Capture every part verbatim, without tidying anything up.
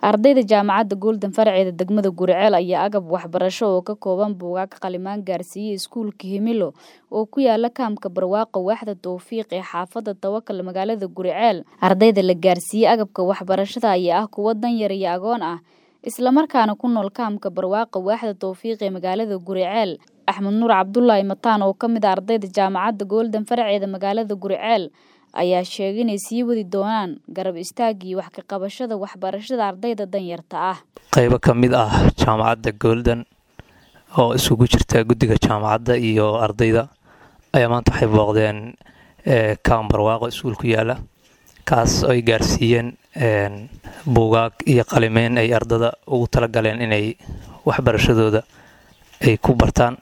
Ardayda jaamacadda Golden Farceeda degmada Guriceel ayaa agab waxbarasho oo ka kooban buugaag qalimaan gaarsiiyay iskuulka Himilo oo ku yaala kaamka Barwaaqo waaxda Tawfiiq ee xaafadda Tawakal magaalada Guriceel. Ardayda la gaarsiiyay agabka waxbarashada ayaa ah kuwa dan yar iyo agoon ah isla markaana ku nool kaamka Barwaaqo waaxda Tawfiiq ee magaalada Guriceel. Axmed Nuur Cabdullaahi Mataan oo ka mid ah ardayda jaamacadda Golden Farceeda magaalada Guriceel ayaa sheegay inay sii wadi doonaan garab istaagii wax ka qabashada waxbarashada ardayda danyarta ah. Qaybo ka mid ah jaamacadda Golden oo isugu jirta guddiga jaamacadda iyo ardayda ayaa maanta waxay booqdeen kaam Barwaaqo iskuul ku yaala kaas oo ay gaarsiiyeen buugaag iyo qalimaan ay ardada ugu tala galeen inay waxbarashadooda ay ku bartaan.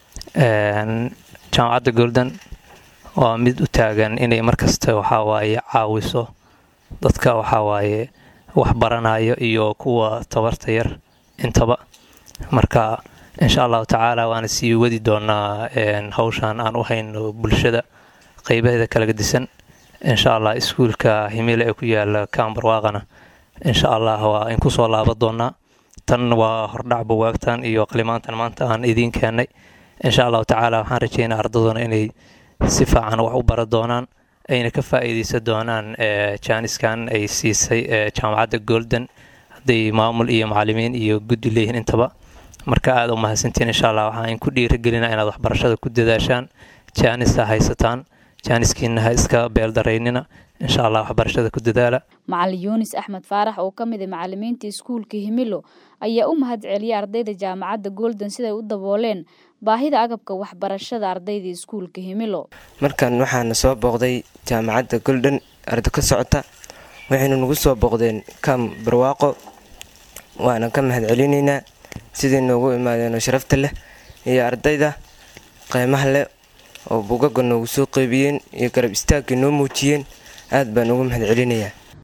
Jaamacadda Golden waa mid u taagan inay markasta waxa waaye caawiso dadka waxa waaye wax baranayo iyo kuwa tabarta yar intaba. Marka insha Allah taala waan sii wadi doonaa hawshan aan u hayno bulshada qaybaheeda kala gedisan. Insha Allah iskuulka Himilo ee ku yaala kaam Barwaaqana insha Allah waa in ku soo laabo doonaa. Tan waa hordhac buugaagtan iyo qalimaantan maanta aan idin keenay. Insha Allah taala waxaan rajaynayaa ardaduna inay si fiican wax u baran doonaan ayna ka faa'iideysan doonaan jaaniskan ay siisay jaamacadda Golden haday maamul iyo macallimiin iyo guddi leeyihiin intaba. Marka aad u mahadsantiin insha Allah waxaan ku dhiirigelinayaa inaad waxbarashada ku dadaashaan jaanista haysataan jaaniskiina ha iska beel dareynina insha Allah waxbarashada ku dadaala. Macallin Yunis Axmed Faarax oo ka mid ah macallimiinta iskuulka Himilo ayaa u mahadceliyay ardayda jaamacadda Golden siday u dabooleen baahida agabka waxbarashada ardayda iskuulka Himilo. Markaan waxaan soo booqday jaamacadda Golden arday ka socota waxayna nagu soo booqdeen kaam Barwaaqo waana ka mahadcelinaynaa sidii noogu imaadeen sharafta leh iyo ardayda qiimaha leh oo buugaag noogu soo qaybiyeen iyo garab istaag noo muujiyeen aad baan ugu mahadcelinayaa.